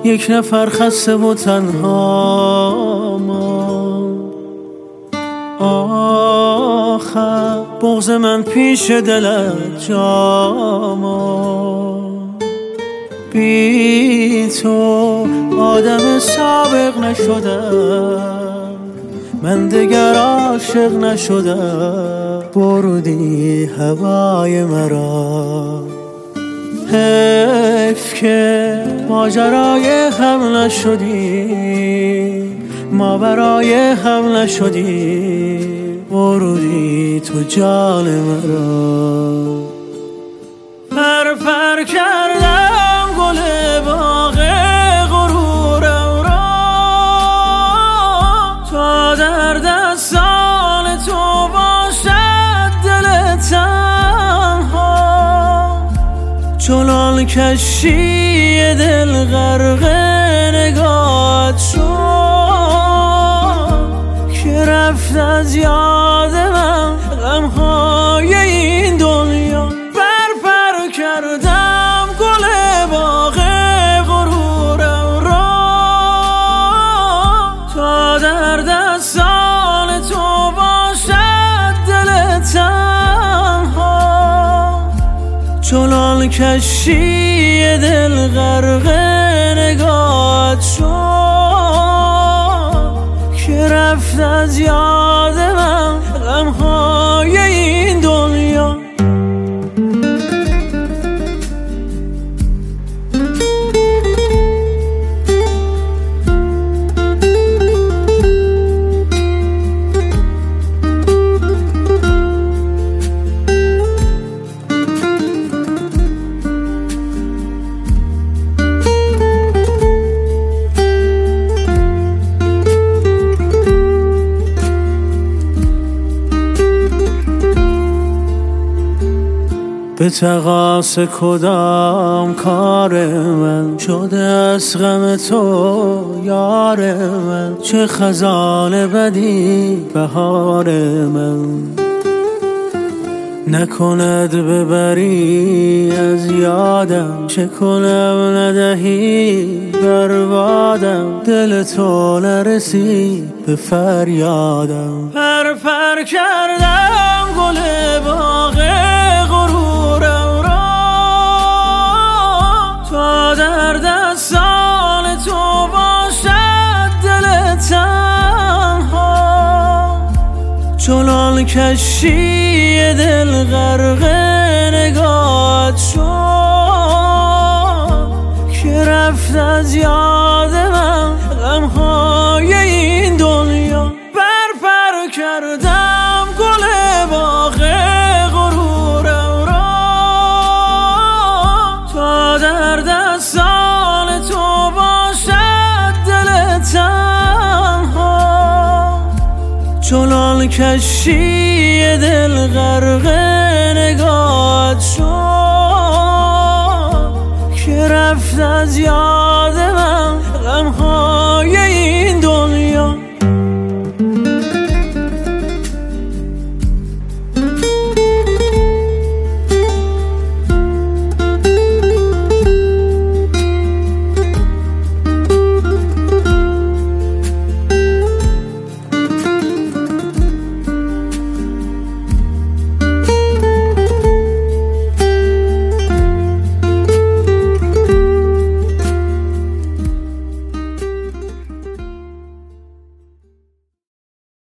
یک نفر خسته و تنها ما. آخر بغض من پیش دلت جاما، بی تو آدم سابق نشدم، من دگر عاشق نشدم. بردی هوای مرا، حیف که ماجرای هم نشدی، ما برای هم نشدی. بردی تو جان مرا. پر پر کردم گل باغ غرورم را، تا در دستان تو باشد دل تنها. چنان کشتی دل غرق نگاهت شد که رفت از یاد من غمهای این دنیا. پر کردم گل باغ غرورم را، تا در دستان تو باشد دل تنها. چنان کشتی دل غرق نگاهت شد که رفت از یاد من غمهای این دنیا. به تقاص کدام کار من شده از غم تو یار من؟ چه خزان بدی بهار من، نکند ببری از یادم. چه کنم ندهی بربادم، دل تو نرسید به فریادم. پر کردم گل باغ غرورم را، تا در دستان تو باشد دل تنها. چنان کشتی دل غرق نگاهت شد که رفت از یاد من غمهای این دنیا. پر کردم گل باغ غرورم را، تا در دستان تو باشد دل تنها. چنان کشتی دل غرق نگاهت شد که رفت از یاد من غمها